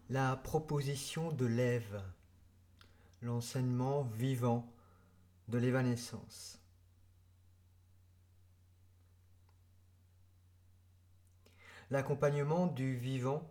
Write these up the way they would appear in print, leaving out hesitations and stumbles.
La proposition de l'Ève, l'enseignement vivant de l'évanescence. L'accompagnement du vivant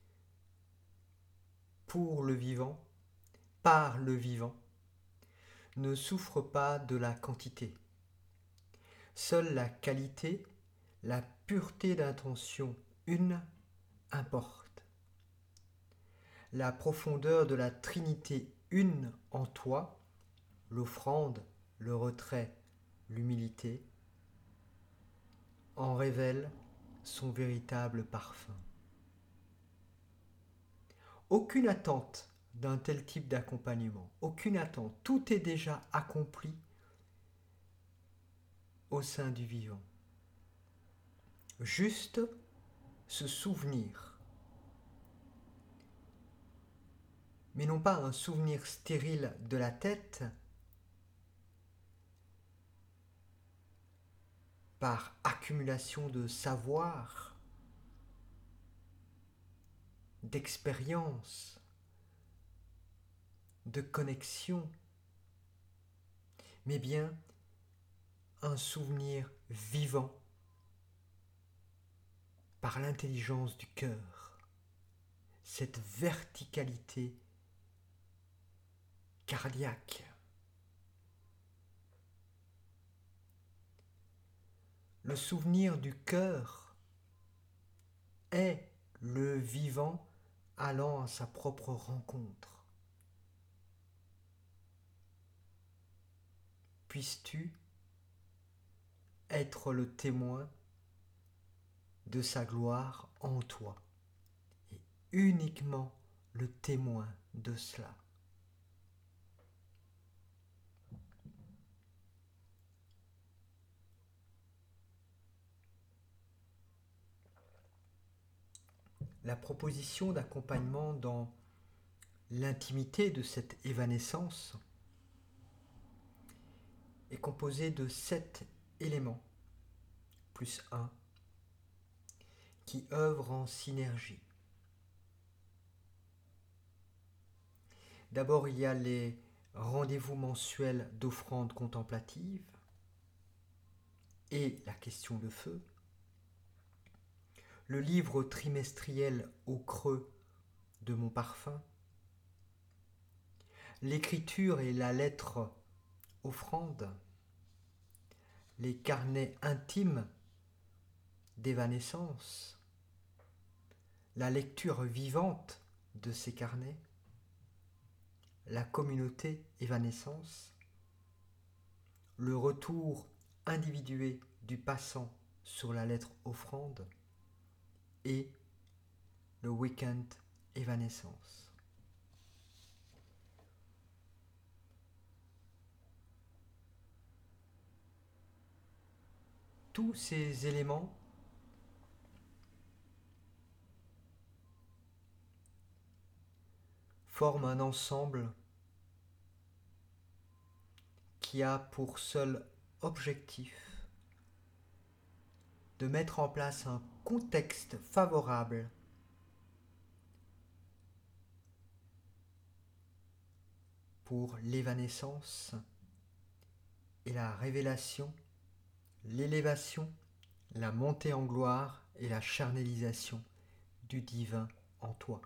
pour le vivant, par le vivant, ne souffre pas de la quantité. Seule la qualité, la pureté d'intention une importe. La profondeur de la Trinité une en toi, l'offrande, le retrait, l'humilité, en révèle son véritable parfum. Aucune attente d'un tel type d'accompagnement, aucune attente, tout est déjà accompli au sein du vivant. Juste se souvenir, mais non pas un souvenir stérile de la tête, par accumulation de savoir, d'expérience, de connexion, mais bien un souvenir vivant par l'intelligence du cœur, cette verticalité cardiaque. Le souvenir du cœur est le vivant allant à sa propre rencontre. Puisses-tu être le témoin de sa gloire en toi, et uniquement le témoin de cela. La proposition d'accompagnement dans l'intimité de cette évanescence est composée de 7 éléments, plus 1, qui œuvrent en synergie. D'abord, il y a les rendez-vous mensuels d'offrandes contemplatives et la question de feu, le livre trimestriel au creux de mon parfum, l'écriture et la lettre offrande, les carnets intimes d'évanescence, la lecture vivante de ces carnets, la communauté évanescence, le retour individué du passant sur la lettre offrande et le week-end évanescence. Tous ces éléments forment un ensemble qui a pour seul objectif de mettre en place un contexte favorable pour l'évanescence et la révélation, l'élévation, la montée en gloire et la charnalisation du divin en toi.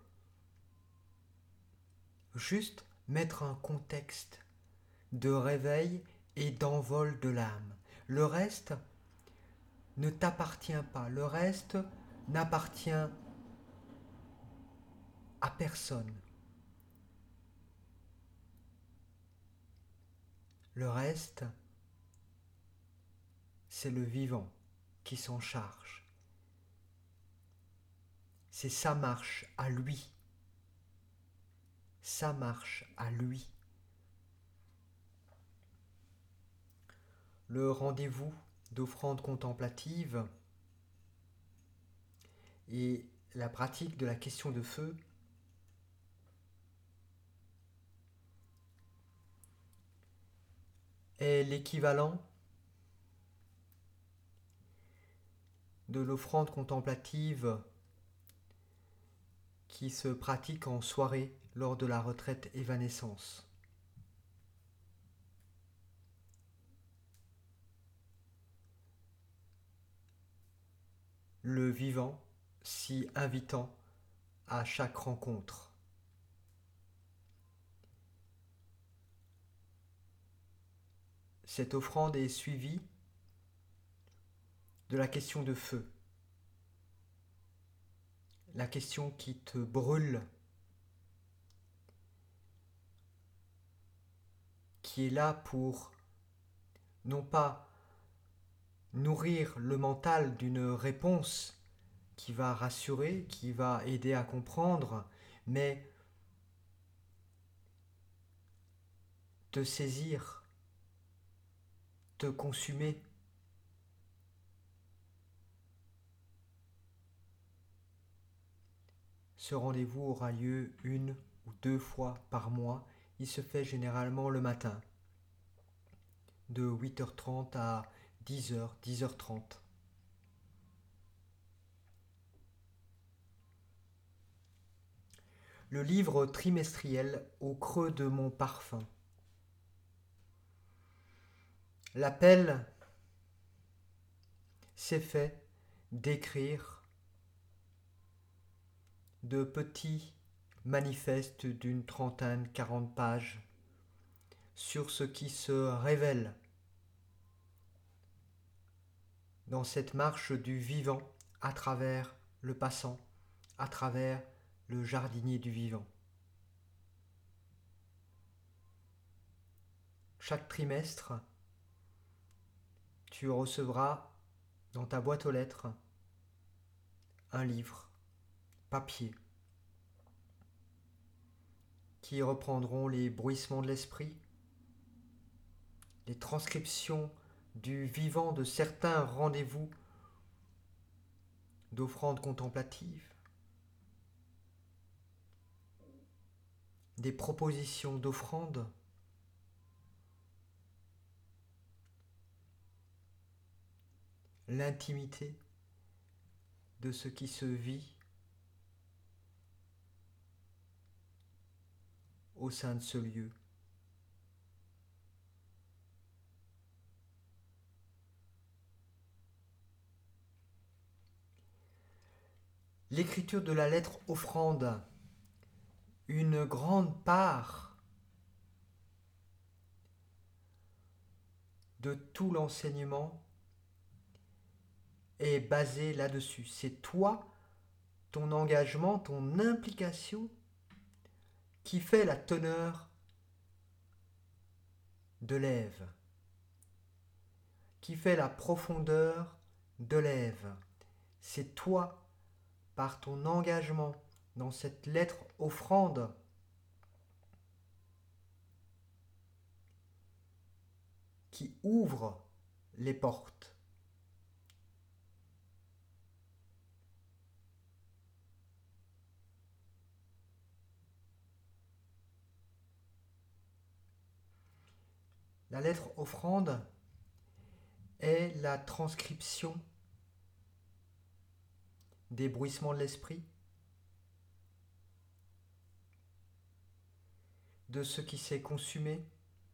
Juste mettre un contexte de réveil et d'envol de l'âme. Le reste ne t'appartient pas. Le reste n'appartient à personne. Le reste, c'est le vivant qui s'en charge. C'est sa marche à lui. Sa marche à lui. Le rendez-vous d'offrande contemplative et la pratique de la question de feu est l'équivalent de l'offrande contemplative qui qui se pratique en soirée lors de la retraite évanescence. Le vivant si invitant à chaque rencontre. Cette offrande est suivie de la question de feu, la question qui te brûle, qui est là pour non pas nourrir le mental d'une réponse qui va rassurer, qui va aider à comprendre, mais te saisir, te consumer. Ce rendez-vous aura lieu 1 ou 2 fois par mois. Il se fait généralement le matin, de 8h30 à 10h, 10h30. Le livre trimestriel au creux de mon parfum. L'appel s'est fait d'écrire de petits manifestes d'une trentaine, 40 pages sur ce qui se révèle dans cette marche du vivant à travers le passant, à travers le jardinier du vivant. Chaque trimestre, tu recevras dans ta boîte aux lettres un livre, papier, qui reprendront les bruissements de l'esprit, les transcriptions du vivant de certains rendez-vous d'offrandes contemplatives, des propositions d'offrandes, l'intimité de ce qui se vit au sein de ce lieu. L'écriture de la lettre offrande, une grande part de tout l'enseignement est basée là-dessus. C'est toi, ton engagement, ton implication qui fait la teneur de l'Ève, qui fait la profondeur de l'Ève. C'est toi, par ton engagement dans cette lettre offrande, qui ouvre les portes. La lettre offrande est la transcription des bruissements de l'esprit, de ce qui s'est consumé,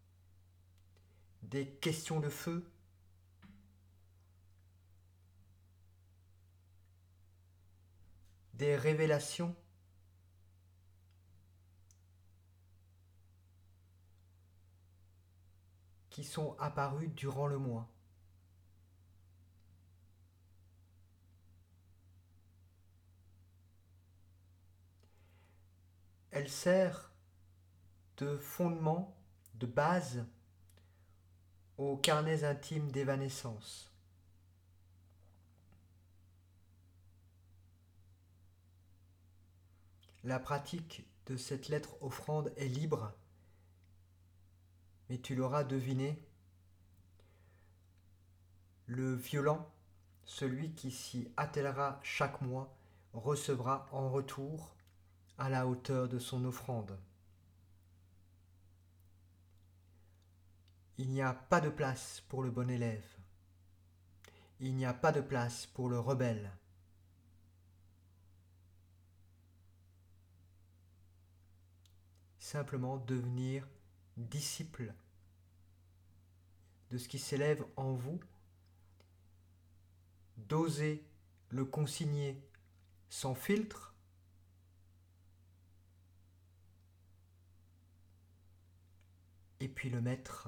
des questions de feu, des révélations, qui sont apparues durant le mois. Elle sert de fondement, de base aux carnets intimes d'évanescence. La pratique de cette lettre offrande est libre, mais tu l'auras deviné, le violent, celui qui s'y attellera chaque mois, recevra en retour à la hauteur de son offrande. Il n'y a pas de place pour le bon élève. Il n'y a pas de place pour le rebelle. simplement devenir disciple de ce qui s'élève en vous, d'oser le consigner sans filtre, et puis le mettre,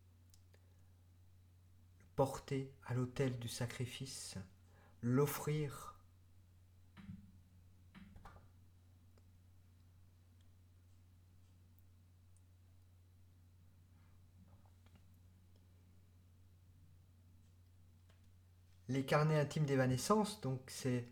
le porter à l'autel du sacrifice, l'offrir. Les carnets intimes d'évanescence, donc c'est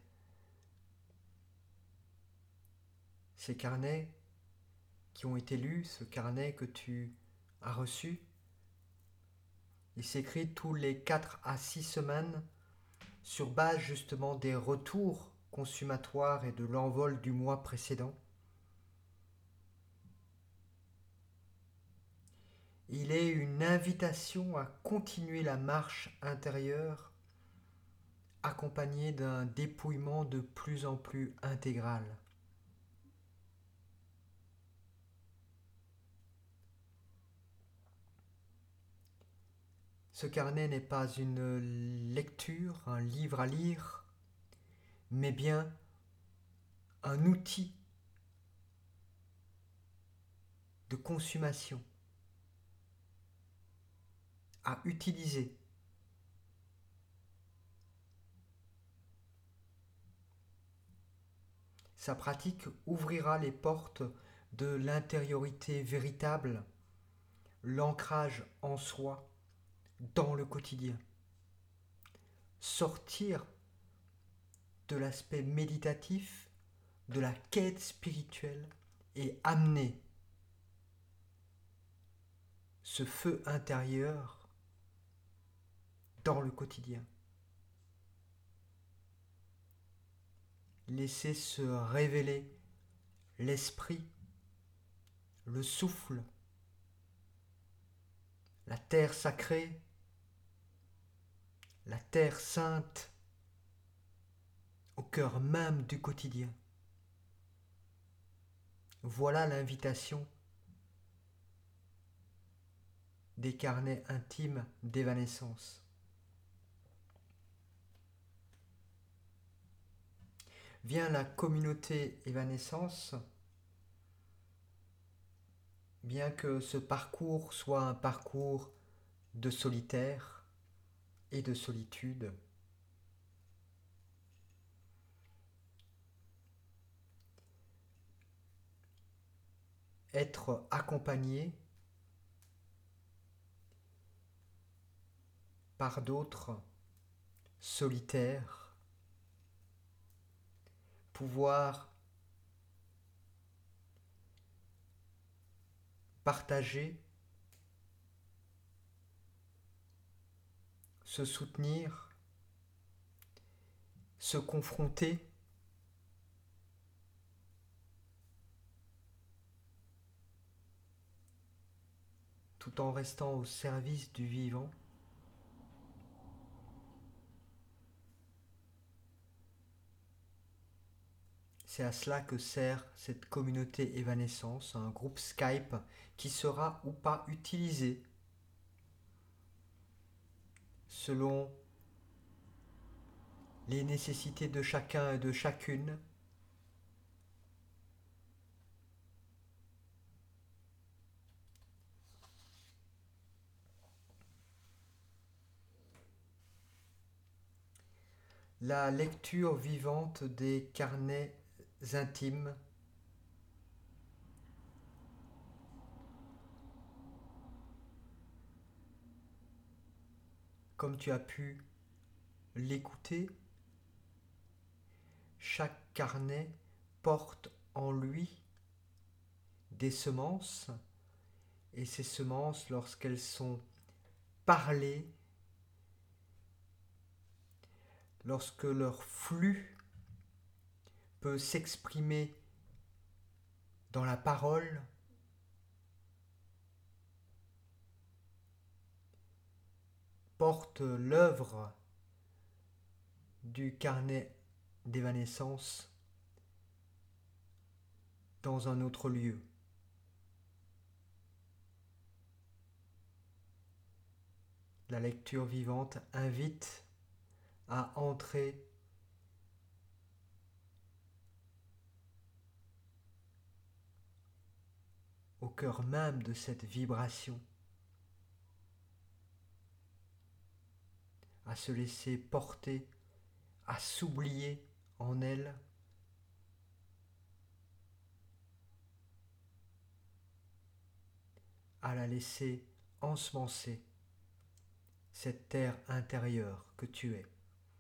ces carnets qui ont été lus, ce carnet que tu as reçu. Il s'écrit tous les 4 à 6 semaines sur base justement des retours consumatoires et de l'envol du mois précédent. Il est une invitation à continuer la marche intérieure accompagnée d'un dépouillement de plus en plus intégral. Ce carnet n'est pas une lecture, un livre à lire, mais bien un outil de consommation à utiliser. Sa pratique ouvrira les portes de l'intériorité véritable, l'ancrage en soi, dans le quotidien. Sortir de l'aspect méditatif, de la quête spirituelle et amener ce feu intérieur dans le quotidien. Laisser se révéler l'esprit, le souffle, la terre sacrée, la terre sainte, au cœur même du quotidien. Voilà l'invitation des carnets intimes d'évanescence. Vient la communauté évanescence, bien que ce parcours soit un parcours de solitaire et de solitude. Être accompagné par d'autres solitaires, pouvoir partager, se soutenir, se confronter, tout en restant au service du vivant. C'est à cela que sert cette communauté évanescence, un groupe Skype qui sera ou pas utilisé selon les nécessités de chacun et de chacune. La lecture vivante des carnets intimes comme tu as pu l'écouter, chaque carnet porte en lui des semences, et ces semences, lorsqu'elles sont parlées, lorsque leur flux peut s'exprimer dans la parole, porte l'œuvre du carnet d'évanescence dans un autre lieu. La lecture vivante invite à entrer au cœur même de cette vibration, à se laisser porter, à s'oublier en elle, à la laisser ensemencer cette terre intérieure que tu es.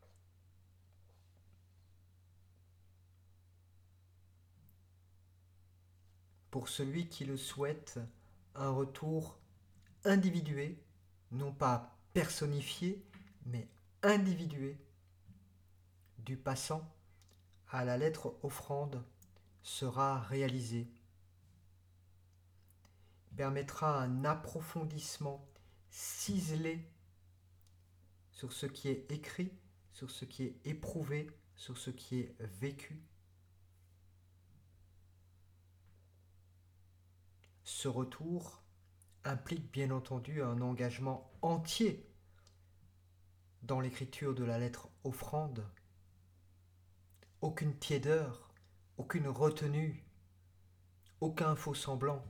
Pour celui qui le souhaite, un retour individué, non pas personnifié, mais individué, du passant à la lettre offrande sera réalisé, permettra un approfondissement ciselé sur ce qui est écrit, sur ce qui est éprouvé, sur ce qui est vécu. Ce retour implique bien entendu un engagement entier dans l'écriture de la lettre offrande. Aucune tiédeur, aucune retenue, aucun faux semblant.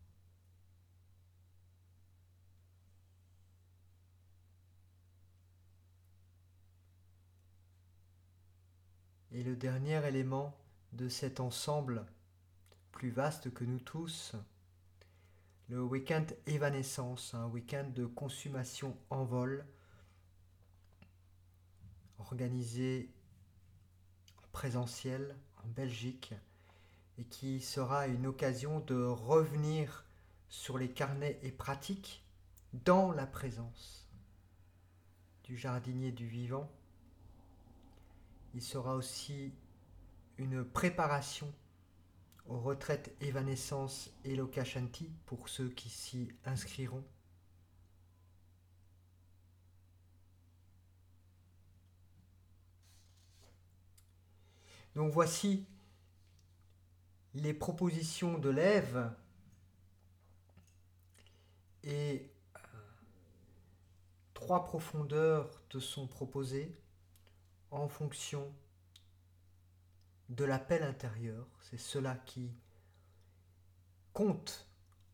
Et le dernier élément de cet ensemble, plus vaste que nous tous, le week-end évanescence, un week-end de consommation en vol, organisé en présentiel en Belgique, et qui sera une occasion de revenir sur les carnets et pratiques dans la présence du jardinier du vivant. Il sera aussi une préparation aux retraites Evanescence et Lokashanti pour ceux qui s'y inscriront. Donc voici les propositions de l'Ève et 3 profondeurs te sont proposées en fonction de l'appel intérieur. C'est cela qui compte.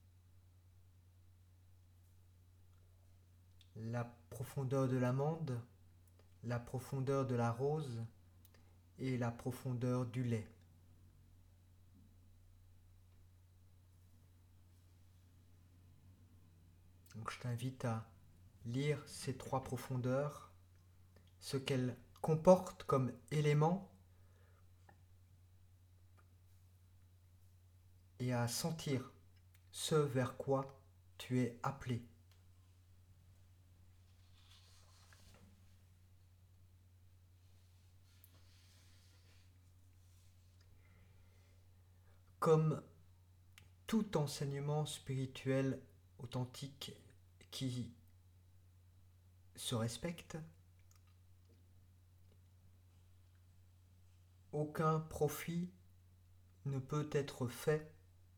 La profondeur de l'amande, la profondeur de la rose et la profondeur du lait. Donc je t'invite à lire ces 3 profondeurs, ce qu'elles comportent comme éléments, et à sentir ce vers quoi tu es appelé. Comme tout enseignement spirituel authentique qui se respecte, aucun profit ne peut être fait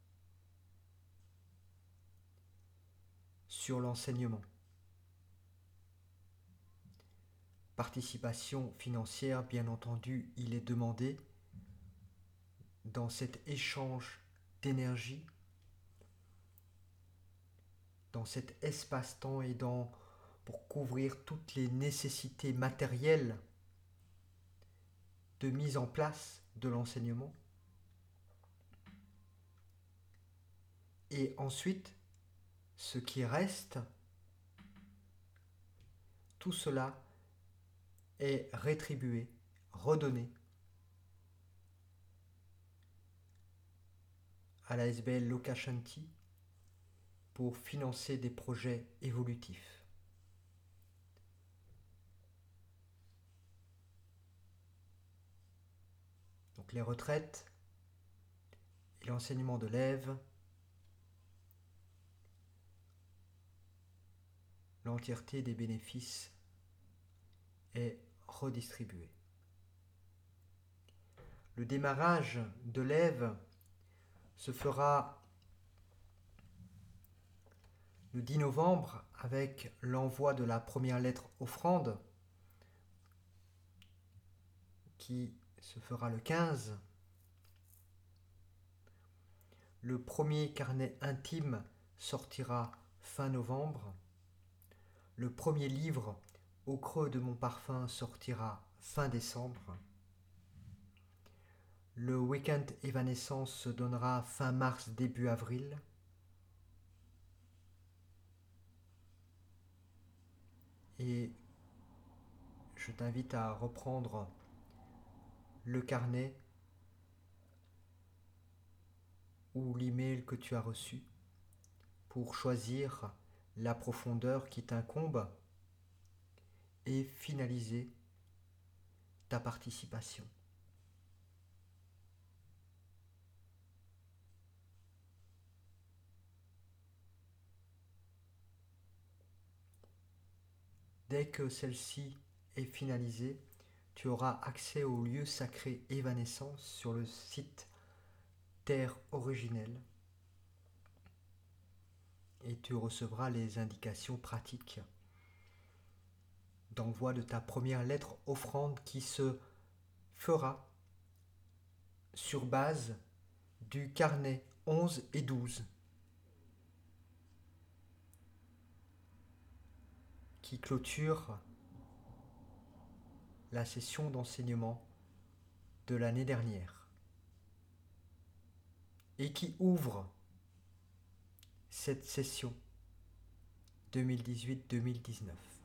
sur l'enseignement. Participation financière, bien entendu, il est demandé dans cet échange d'énergie, dans cet espace-temps et pour couvrir toutes les nécessités matérielles de mise en place de l'enseignement. Et ensuite, ce qui reste, tout cela est rétribué, redonné à la SBL Lokashanti pour financer des projets évolutifs. Donc les retraites et l'enseignement de l'Ève, l'entièreté des bénéfices est redistribuée. Le démarrage de l'Ève se fera le 10 novembre avec l'envoi de la première lettre offrande qui se fera le 15. Le premier carnet intime sortira fin novembre. Le premier livre Au creux de mon parfum sortira fin décembre. Le week-end Évanescence se donnera fin mars, début avril. Et je t'invite à reprendre le carnet ou l'email que tu as reçu pour choisir la profondeur qui t'incombe et finaliser ta participation. Dès que celle-ci est finalisée, tu auras accès au lieu sacré Évanescence sur le site Terre Originelle et tu recevras les indications pratiques d'envoi de ta première lettre offrande qui se fera sur base du carnet 11 et 12 qui clôture la session d'enseignement de l'année dernière et qui ouvre cette session 2018-2019.